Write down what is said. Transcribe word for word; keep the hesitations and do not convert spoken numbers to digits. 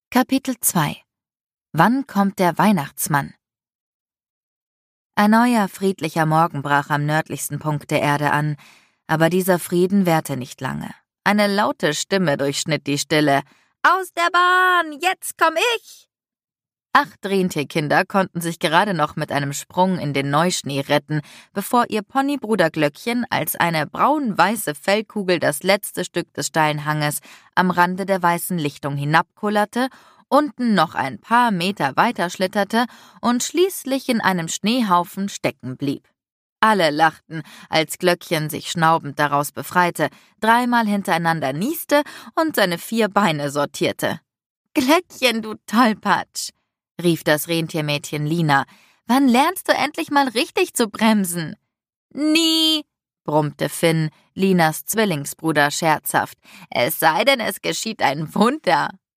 Kapitel zwei. Wann kommt der Weihnachtsmann? Ein neuer, friedlicher Morgen brach am nördlichsten Punkt der Erde an, aber dieser Frieden währte nicht lange. Eine laute Stimme durchschnitt die Stille. »Aus der Bahn! Jetzt komm ich!« Acht Rentierkinder konnten sich gerade noch mit einem Sprung in den Neuschnee retten, bevor ihr Ponybruder Glöckchen als eine braun-weiße Fellkugel das letzte Stück des steilen Hanges am Rande der weißen Lichtung hinabkullerte, unten noch ein paar Meter weiter schlitterte und schließlich in einem Schneehaufen stecken blieb. Alle lachten, als Glöckchen sich schnaubend daraus befreite, dreimal hintereinander nieste und seine vier Beine sortierte. »Glöckchen, du Tollpatsch«, rief das Rentiermädchen Lina, »wann lernst du endlich mal richtig zu bremsen?« »Nie«, brummte Finn, Linas Zwillingsbruder, scherzhaft, »es sei denn, es geschieht ein Wunder.«